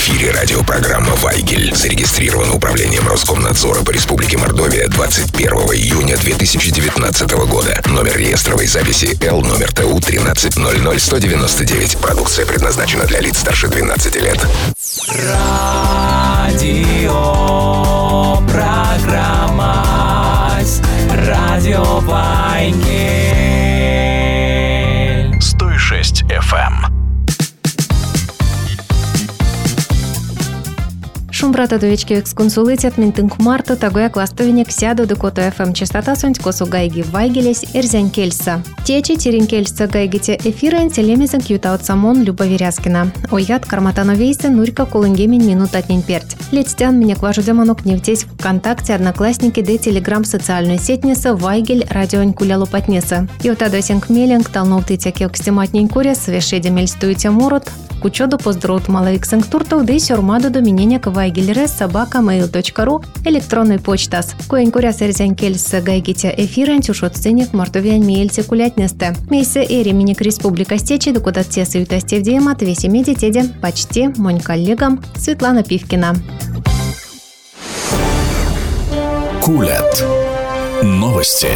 эфире радиопрограмма «Вайгель». Зарегистрирована Управлением Роскомнадзора по Республике Мордовия 21 июня 2019 года. Номер реестровой записи Л номер ТУ 1300199. Продукция предназначена для лиц старше 12 лет. Радиопрограмма «Радио Вайгель». 106 FM. Шумбрата довечки эксконсулитет минтинг марта тагоя кластовиник сяду декото ФМ частота сонть косу гайги вайгелес эрзянь кельса. Течи терин кельса гайгите эфира телемизен кьютаут самон Люба Веряскина. Оят карматановейся нурька кулынгемин минут отнень перть. Летстян меня кважу демонок не втесь ВКонтакте, Одноклассники, де Телеграм социальную сетница Вайгель радиоань куля патнеса. И вот адосинг мелинг талнул-ты тяки окстиматнень курес, вешеди мельстуете мурут. Кучоду поздравут малоиксинг туртов, да и сюрмаду до менения к вайгельрес@mail.ru электронной почтас. Коень куряс эрзянь кельс гайгите эфирен тюшот сценик мартовян мейльте кулятнесте. Мейсе эри миник республика стечи, докуда те саютасте в диемат веси медитеде почти монь коллегам Светлана Пивкина. Кулят. Новости.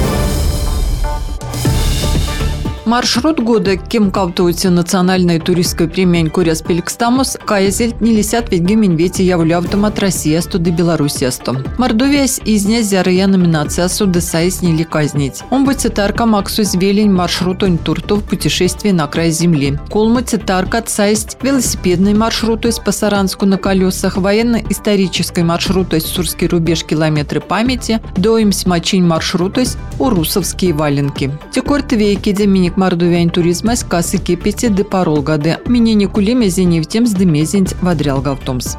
Маршрут года кем кавтуется национальная туристская премия Куряс Пеликстамус каязельт не лисят ведь геменвети являвтомат Россия студы Белоруссия-сто. Мордовиясь из нязярая номинация суды сайс не ли казнить. Он бы цитарка Максу звелень маршруту туртов путешествий на край земли. Колма цитарка сайсть велосипедный маршрут из Пасаранску на колесах, военно-исторический маршрут из Сурский рубеж километры памяти, доимсь мачинь маршрут из Урусовские валенки. Текорты вейки деминик Мордовян туризма с кассы кипити де парол годы. Менение кулеме зеневтем с демезень водрял гавтомс.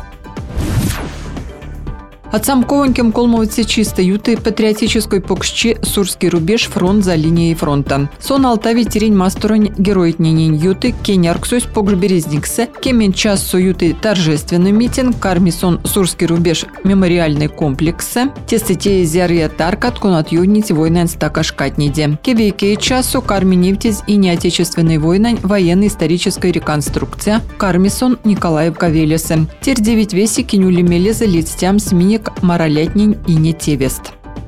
От самкованкем колмовцы чисто юты патриотической покшчи Сурский рубеж фронт за линией фронта. Сон Алтави терень мастурань героит ненень юты кенярксусь покшберезниксе кемен час суюты торжественный митинг кармисон Сурский рубеж мемориальный комплексе тестите зярия таркат конат юднить войнан стакашкатниде. Кевейке часу карминевтиз и неотечественной войнань военно-историческая реконструкция кармисон Николаев Кавелесе. Тер 9 веси кинюли мелеза лицтям смини маралетнин и не тевест.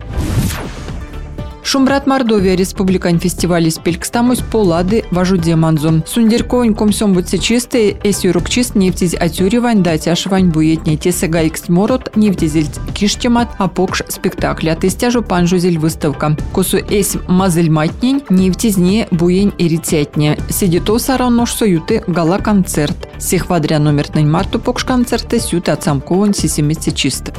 Шумбрат Мордовия республикань фестивале Спелькстамус полады важу деманзу. Сундерковань комсом будьте чистые, эсюрук чист нефтиз атюривань датяшвань буетне тесега икстморот нефтизель киштемат апокш спектакля тестяжу панжузель выставка. Косу эс мазель матнень нефтизне буень эритятне. Сидито сараннош союты гала концерт. Сехвадря номер марту покш концерты сюты отсамкован сисимисти чист.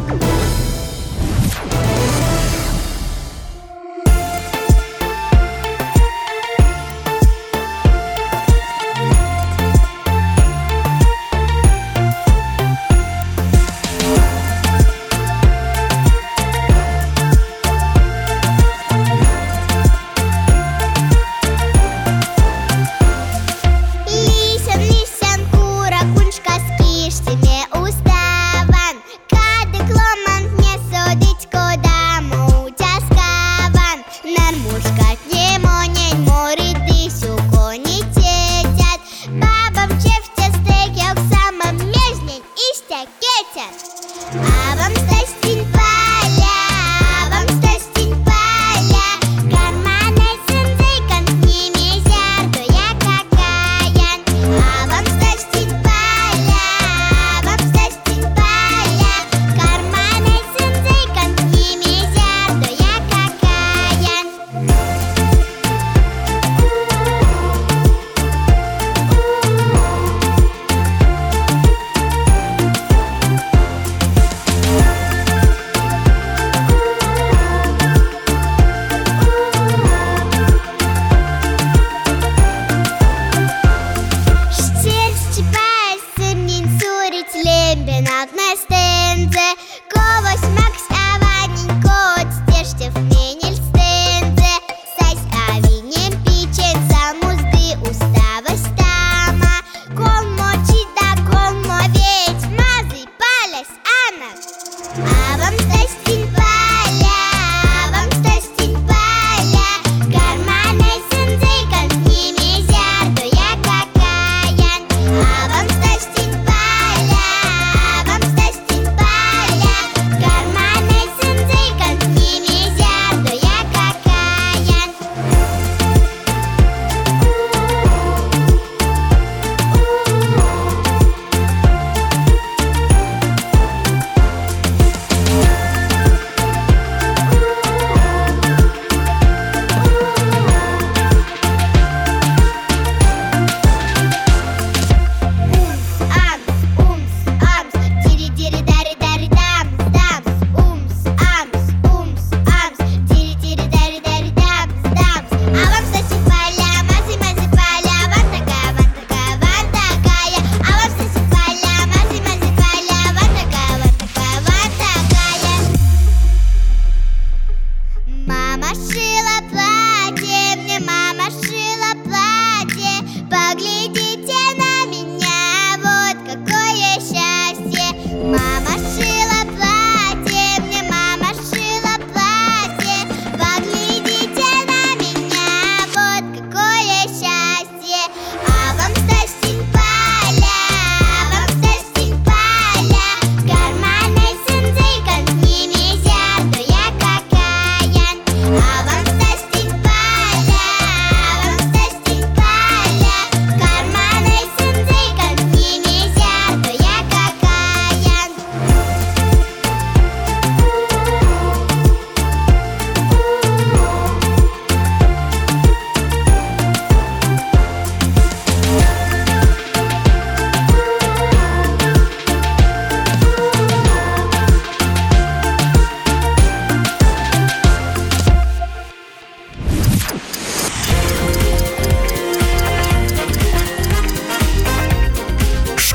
Лисян кура куншка скиштеме уставан, кады клома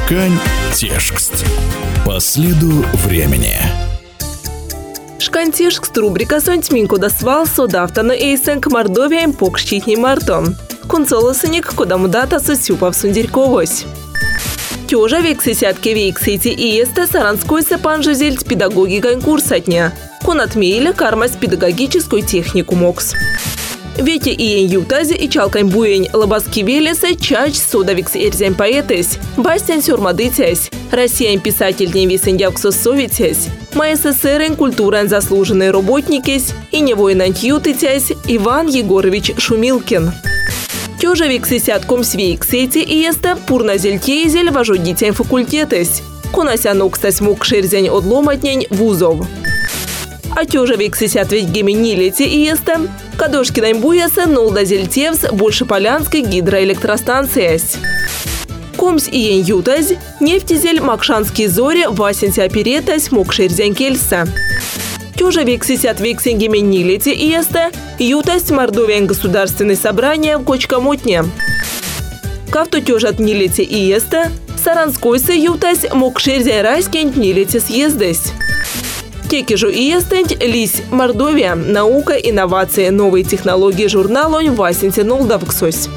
Шкань текст. По следу времени. Шкань текст рубрика «Сонтьминку досвал содавтана эйсенк Мордовия покщитни мартом». Консолосыник кодамудата сосюпав сундерьковось. Тёжа вексесятки вексети и есте саранскойся панжузельт педагогикань курсатня. Конатмейля кармась педагогическую технику мокс. Вети иен ютази и чалкань буень лобаски велеса чач содавикс эрзянь поэтес, бастян сюрмадытясь, россиян писатель дней висендявксос советясь, ма СССР культуран заслуженный работникес и невойнань ютытясь Иван Егорович Шумилкин. Тёжа вексесятком свейксети и есте пурназельтейзель вожодитян факультетес, конасянокстась мокшерзянь одломатнянь вузов. А тёжа вексесят ведь геменилити и есте Кадошкинань буяса нолдазельтевс большеполянской гидроэлектростанциясь. Комс иен ютаз, нефтезель Макшанский зоре васенся оперетась мокшерзянь кельса. Тёжа вексесят вексен геменилити и есте ютаз Мордовиян государственное собрание в Кочкамотне. Кавто тёжат нилити и есте Саранскойся ютаз мокшерзянь райскень нилити съездась. Текижу и естенть лись Мордовия, наука, инновации, новые технологии журнал он васенте нолдавксось.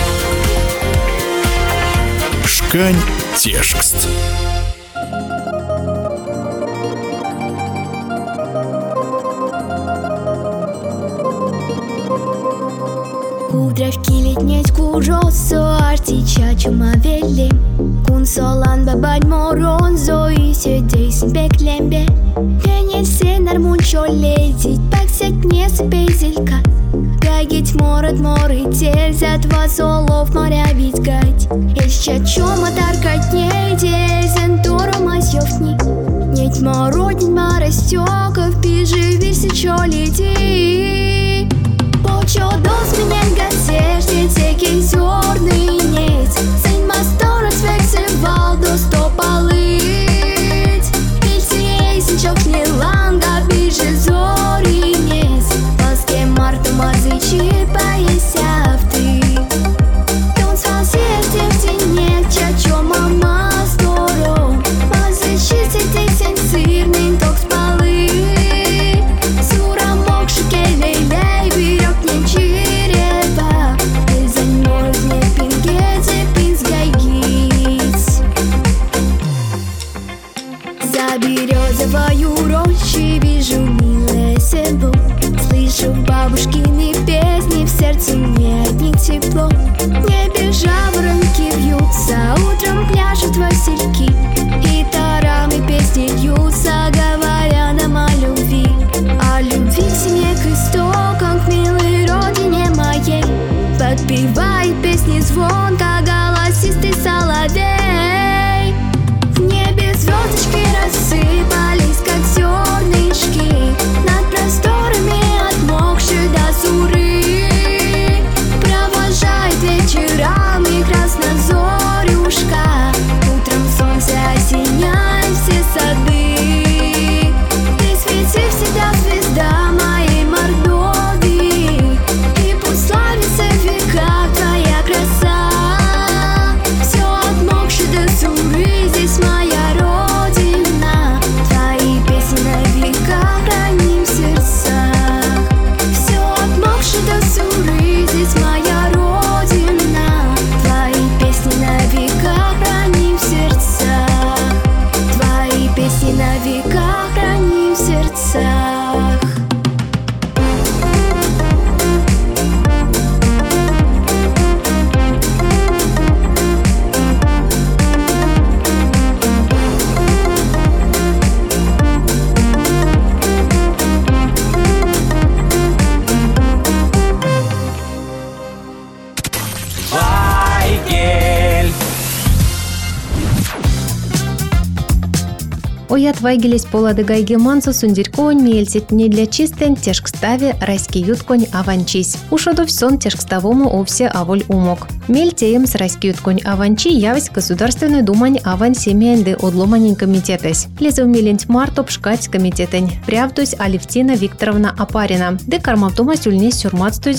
Шкань текст. Кудравки летнять кужосо артича чумавели. Кунсолан бабать моронзо и седейсин беклембе. Генесе нармунчо летить, паксять не спейзелька. Гагить морот терзят вас олов моря витгать. Еще чома таркать не дезен торома сёфтни. Неть мородин марастёков, пижи висячо лети. Почо дос меня гасешни, теки зёрный неть. Сын масторот вексельвал до стопалыть. Пильсией синчок не ланга, пижи зори неть. Паске марта мазычи поесяв ты. Тон свалсете в тенек, чачо мама здоров. Мазычи сетейсен сырный ток спалы. Сура мокши келей-лей, берёг не черева. Безань морот не пингете, пизгайгить. За березовою рощей вижу милое село. Слышу бабушкины песни, в сердце мне от них тепло. В небе жаворонки вьются, утром пляшут васильки. Гитарами песни льются, говоря нам о любви. О любви к семье, к истокам, к милой родине моей. Подпевает песни звонко голосистый соловей. В небе звездочки рассыпались, как зернышки, над просторами отмокшей до суры. Провожает вечерами краснозорюшка. Утром солнце осеняет все сады. Ты свети всегда, звезда моей Мордовии, и пусть славится в веках твоя краса. Все отмокшее до суры, здесь моя родина. Твои песни на века храним в сердцах. Все отмокшее до суры, здесь моя родина. Твои песни на века храним в сердцах. Твои песни на века храним в сердцах. Вайгель. Оят вайгелес полады гайге мансу сундерьковань мельсит не для чистен тешкставе райский ютконь аванчись. Ушодов сон тешкставому овсе аволь умок. Мельтеем с райский ютконь аванчи явись Государственной думань аван семьянды одломанин комитетес. Лезов милент мартоп шкать комитетень. Прявдусь Алевтина Викторовна Апарина. Де кармавтума сюльнес сюрматстусь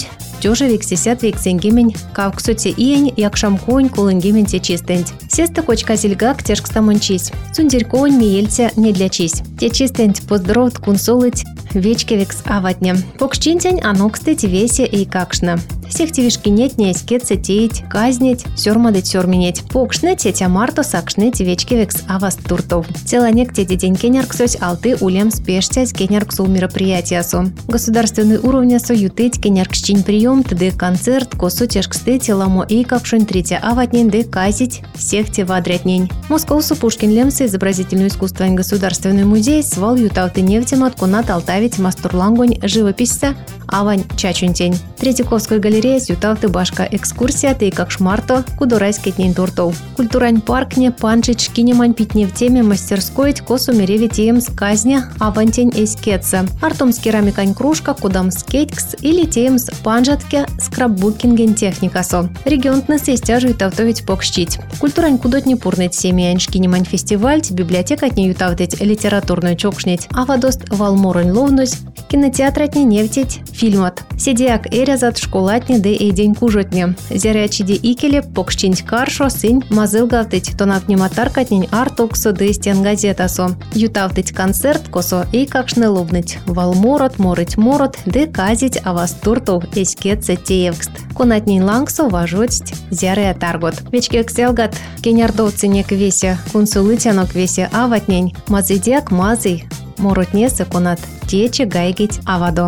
тёжа вексесят вексенгемень кавксоте иень якшам конь кулынгемень те чистенть. Сесты кочка зельгак тяжкстамончись. Сундерь конь миельте не для чись. Те чистенть поздоровт кунсолыть вечке векс аватне. Покшчинтень анокстыть весе и какшна. Всех тивишкинеть не эскетце теять, казнить, сёрмадыть сёрминеть. Покшне тетя марто сакшне тивечке векс аваст туртов. Целанек тети день кенярксось алты улем спештясь кенярксу мероприятиясу. Государственный уровня соютыть кеняркщинь прием тды концерт косу тяжксты теламо и какшонь третья аватнень ды казить всех те вадрятнень. Московсу Пушкин Лемса изобразительное искусство государственный музей свал ютауты нефтемат кунат алтавить мастурлангонь живописца авань чачунтень. Третьяковской галерея ютауты башка экскурсия ты как шмарто кудурайский день туртов. Культурань паркне панчич кинемань питне в теме мастерской косу меревитеем сказня авантень эскетса. Артом с керамикань кружка кудам скейткс или теем с панжатке скраббукинген техникасо. Регионтны сестяжу ютавтовить покщить. Культурань кудотне пурныть семьянь шкинемань фестиваль библиотека не ютавтить литературную чокшнить, а водост валморань ловнусь, кинотеатратне нефтить фильмат. Сидяк эрязат школатне де и день кужотне. Зярячиде икеле покщинь каршо сынь мазылгавтить тонавтнематаркатнень артоксо де стен газетасо. Ютавтить концерт косо и какшне ловныть. Валморот морыть морот де казить авастуртов эскетце теевкст. Конатнень лангсо важотсть зяря таргот. Вечке кселгат кенярдовценек весе кунсулытянок весе аватнень мазыдяк мазый моротнесе конат тече гайгить авадо.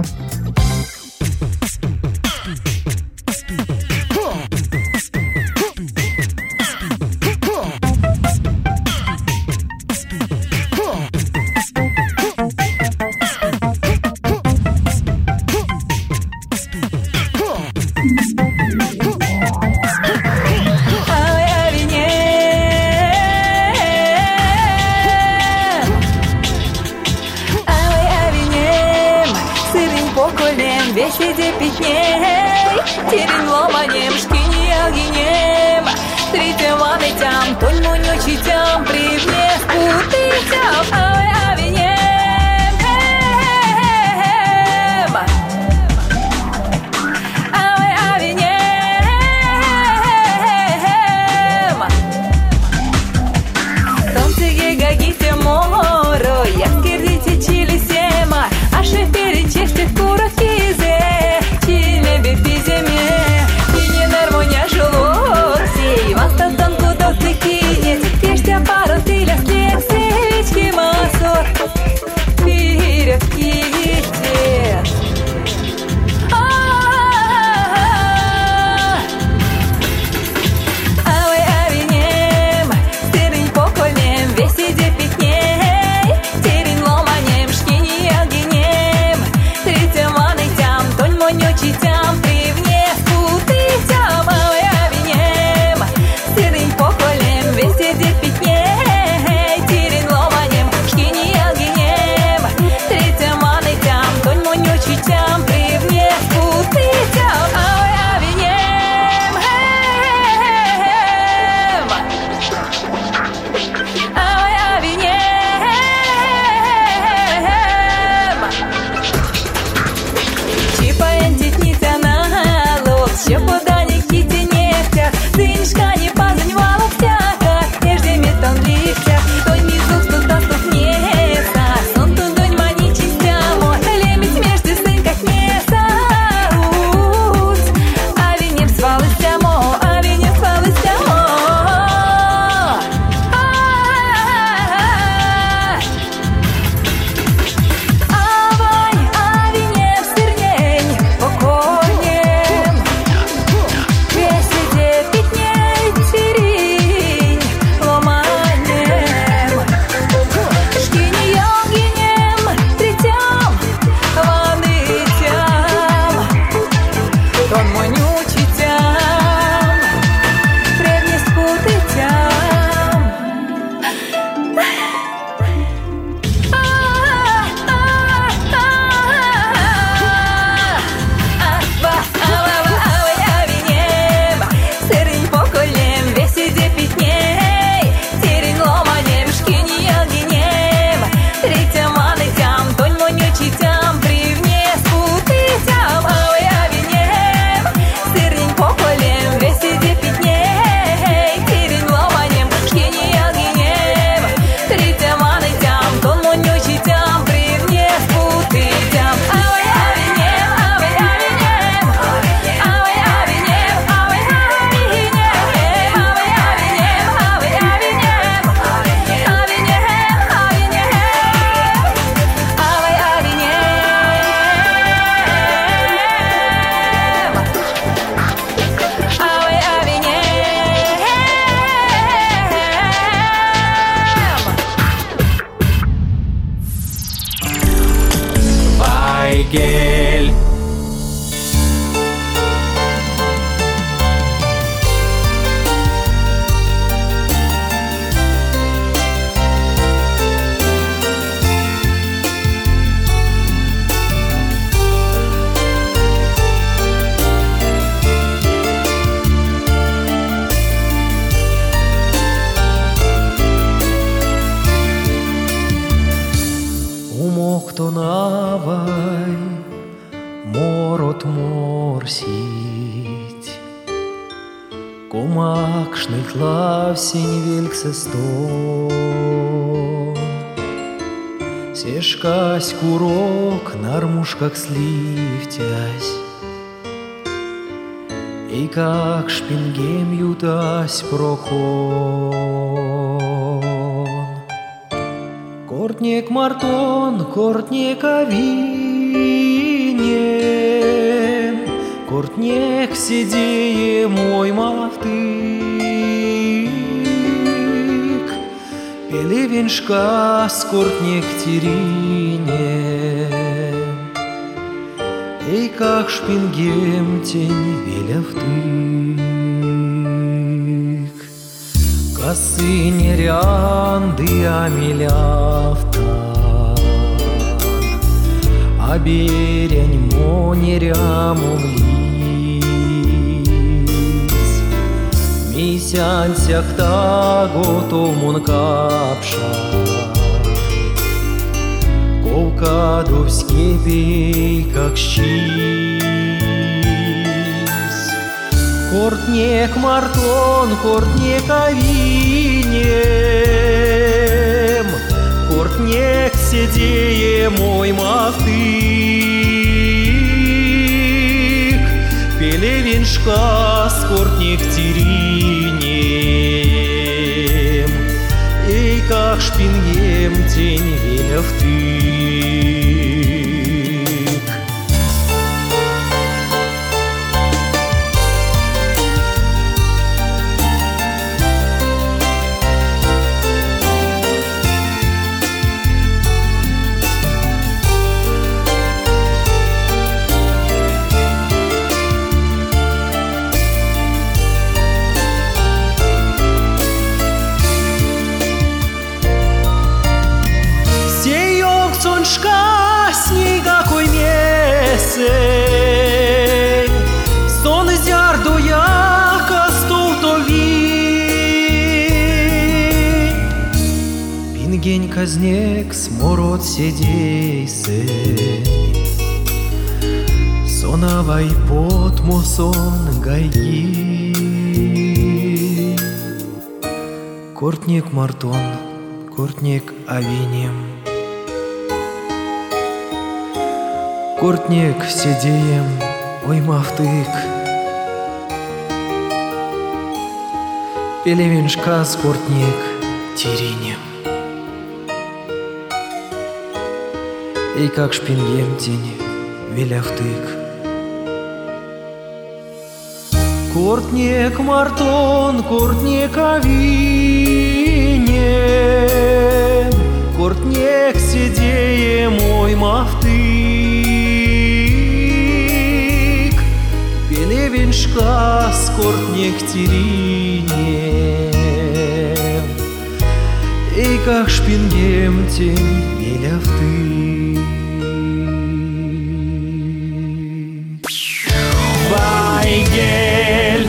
Комак шнытлав сень вельк сестон. Сешкась курок нармушках сливтясь, и как шпингем ютась прохон. Кортнек мартон, кортнек авинем, кортнек сидее мой мавтык. Пелевеншка с кортнек теринем, и как шпингем тень велявтык. Косы нерянды амилявтан, а берень монерямом лиз. Мисянсяк таготомун капша, Ковкаду в скипей, как щиз. Кортнек мартон, кортнек авинем, кортнек седее мой мавтык. Пелевеншка с кортнек теринем, и как шпингем тень велявтык. Никакой месень, сон зярду яка стултови. Пингень казнек смород седейсень, сонавай под мосон гайги. Кортнек мартон, кортнек авинем, кортнек седеем, ой мавтык. Пелевеншка с кортнек теринем, и как шпингем тень велявтык. Кортнек мартон, кортнек авинем, кортнек седее мой мавтык. Пелевеншка с кортнек теринем, и как шпингем тень велявтык. Вайгель.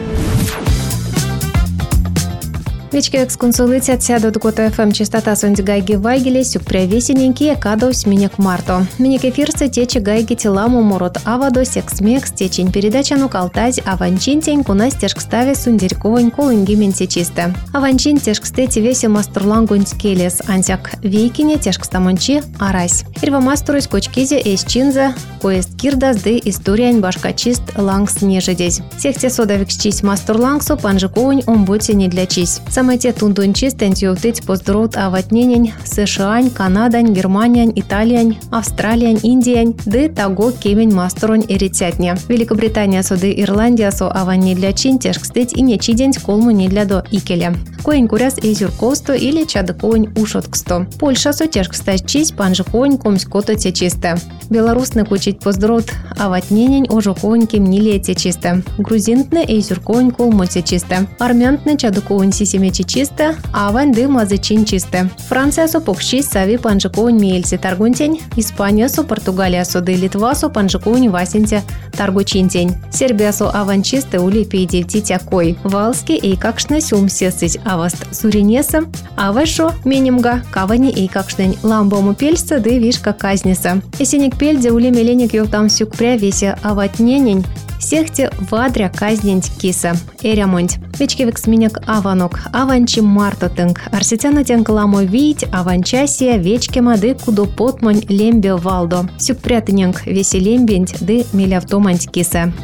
Вечки ексконсулицят сяду до Кота ФМ частота сонди гайги вайгеле сюк превесененькие кадос минек марто. Минек эфирсы течи гайги теламу морот авадо секс-мекс течень передача ну калтазь аванчин кунас тешкставе сундерьковань колынги ментечисты. Аванчин тешкстети весе мастурлангунь келес ансяк вейкине тешкстамончи арась. Ирва мастурусь кочкизе эсчинза коест кирдас де историянь башкачист лангс нежедезь. Сехте содавикчись мастурлангсу панжиковань омботи не для чись. Самайте тундунчис тентиовтыть поздорот аватненень США, Канадань, Германия, Италия, Австралия, Индия, де таго кемень масторонь эритятня. Великобритания соды Ирландия со аван не для чин тешкстыть и не чидень колму не для до икеля. Коень куряс эзюрковсто или чадыковань ушотксто. Польша со тешкстать чись панжиковань комськото течисте. Белорусны кучить поздорот аватненень ожоковань кемнилие течисте. Грузинтны эзюрковань колму течисте. Армянтны чадыковань сисеме чисте, авань ды мазычин чисте. Франция со покщись сави панжиковань мельси таргунтень, Испания со Португалия со ды Литва со панжиковань васинте таргучинтень. Сербия со авань чисте ули пейдевти тякой. Валски эйкакшны сюмсесыть аваст суринеса, авэшо менемга кавани эйкакшнень ламбому пельса ды вишка казниса. Есене пельде улем еленек йовтам сюкпря весе аватненень, сехте вадря казнень киса, эрямонть. Вечкевик сменек аванок, аванчи мартотынг, арсетяна тенкаламо вить, аванчасия, вечкема ды кудо потмонь лембе валдо. Сюкпрятыненг весе лембенть ды мелявтоманть киса.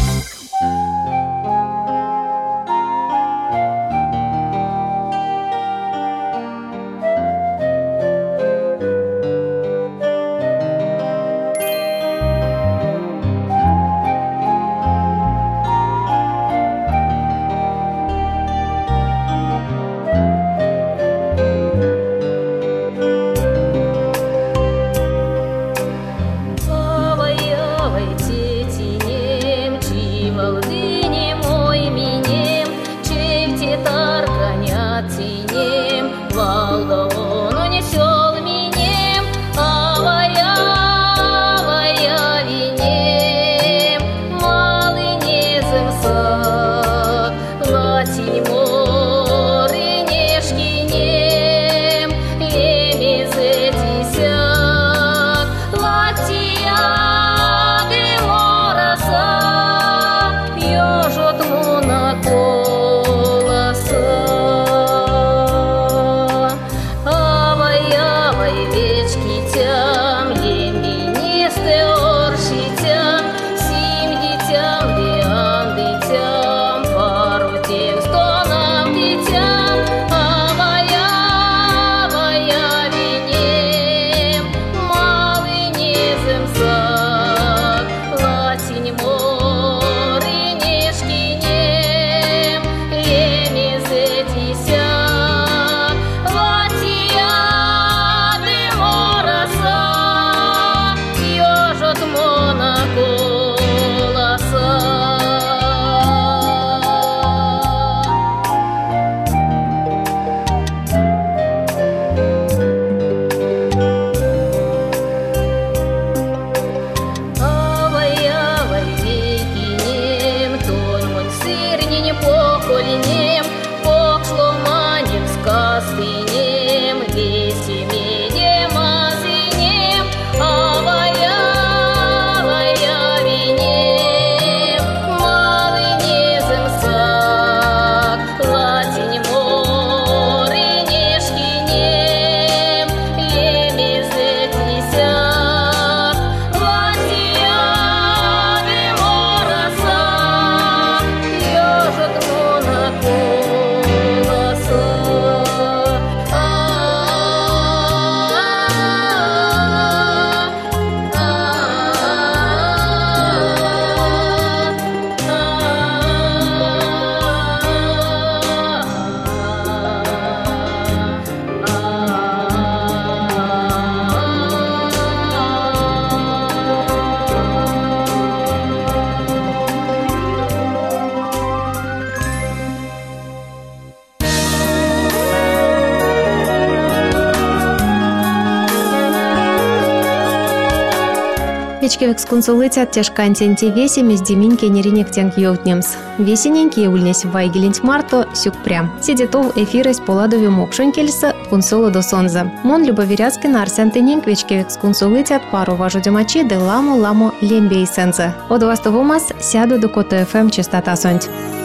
Вечкевик сконсулыцят тяж контенте весе мездеминке неринек тянк йоутнемс. Весененьки ульнесь вайгелинть марто сюкпрям. Сидетов эфирес поладови мокшонкельса кунсола до сонза. Мон любоверяцкин арсентененк вечкевик сконсулыцят пару важудемачи де ламо лембе и сенза. От вастовомас сяду до Кото ФМ частота сонть.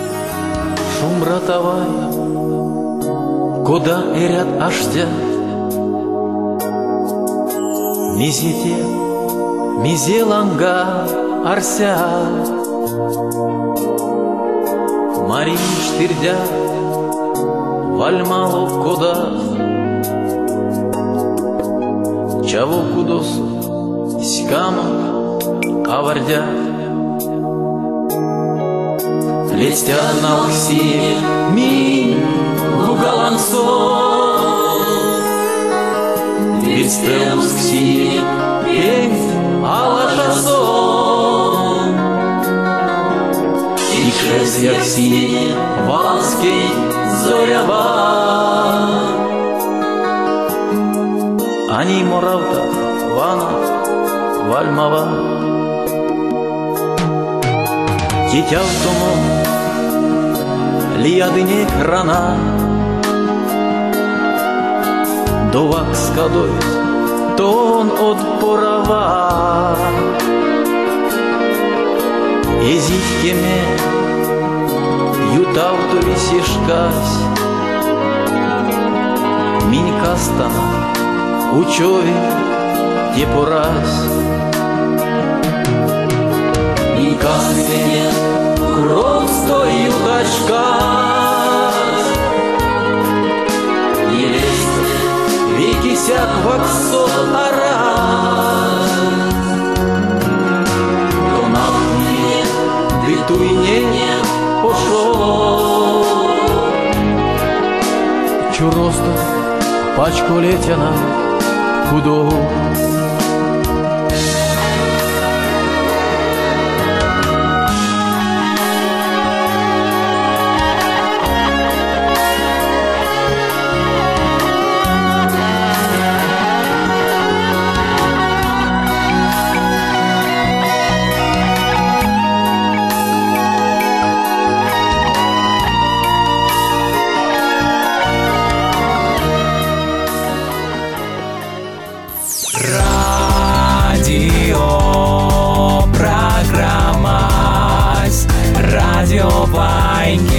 Шум братовая, куда эрят аштя, мизите, мизеланга арся, Марин штырдя, вальмалов кода, чаво кудос, сикама, авардя. Лестя на усие ми лугалансо, Вистеус кси пень алашасо, Ишез якси валский зорява, Ани моравта вана вальмава. Дитя в тому лиядине крана, Довак скадоють тон от порава. Езихкеме ютавто висешкась, Минькастана учове те пораз. Минькастене кров стою тачкась, Елесте веки сяк ваксот араз. Туйне пошел чуросто пачку летяна худо. Радио Вайнгель.